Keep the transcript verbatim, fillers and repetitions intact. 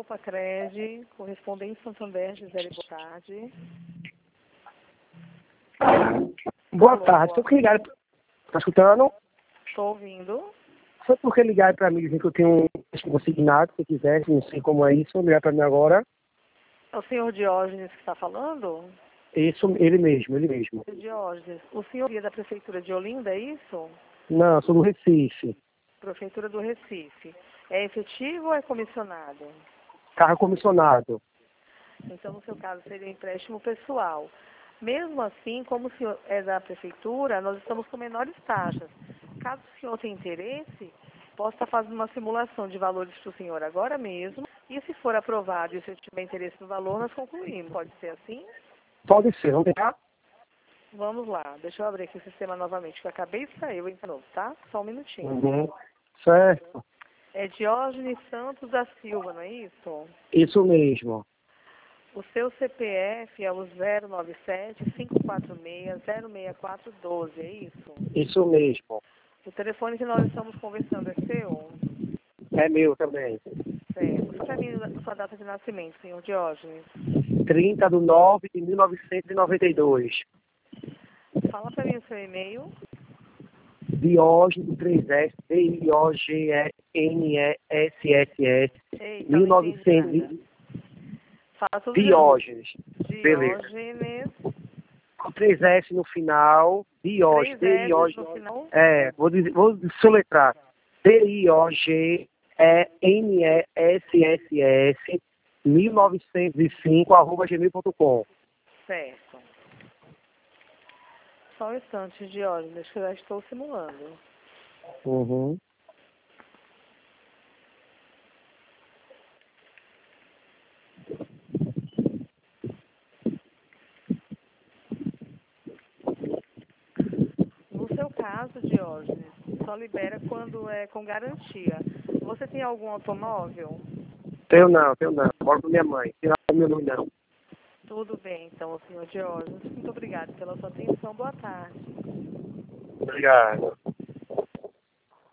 Sacredi, correspondente Santander, Gisele, boa tarde. Boa Alô, tarde, boa. estou ligado. Tá escutando? Estou ouvindo. Foi porque ligaram para mim dizendo que eu tenho um consignado, se quiser, não sei como é isso, ligar para mim agora. É o senhor Diógenes que está falando? Isso, ele mesmo, ele mesmo. Diógenes, o senhor é da Prefeitura de Olinda, é isso? Não, sou do Recife. Prefeitura do Recife. É efetivo ou é comissionado? Carro comissionado. Então, no seu caso, seria empréstimo pessoal. Mesmo assim, como o senhor é da Prefeitura, nós estamos com menores taxas. Caso o senhor tenha interesse, posso estar fazendo uma simulação de valores para o senhor agora mesmo. E se for aprovado e o senhor tiver interesse no valor, nós concluímos. Pode ser assim? Pode ser, vamos tentar? Vamos lá. Deixa eu abrir aqui o sistema novamente, que eu acabei de sair. Eu entro de novo, tá? Só um minutinho. Uhum. Certo. É Diógenes Santos da Silva, não é isso? Isso mesmo. O seu C P F é o zero nove sete, cinco quatro seis, zero seis quatro um dois, é isso? Isso mesmo. O telefone que nós estamos conversando é seu? É meu também. Certo. Só para mim a sua data de nascimento, senhor Diógenes. trinta de nove de mil novecentos e noventa e dois. Fala para mim o seu e-mail. Diógenes três S, D I O G N E S S S, Eita, não entendi mil e novecentos. nada. Fala tudo de novo. Diógenes. Beleza. Diógenes. Com três S no final, Diógenes, Três D I O S G no final. É, vou, dizer, vou soletrar. D I O G N E S S S mil novecentos e cinco arroba gmail ponto com. Certo. Só um instante, Diógenes, que eu já estou simulando. Uhum. No seu caso, Diógenes, só libera quando é com garantia. Você tem algum automóvel? Tenho não, tenho não. Moro com minha mãe. Tem nada meu nome não. Tudo bem, então, senhor Diógenes. Muito obrigada pela sua atenção. Boa tarde. Obrigado.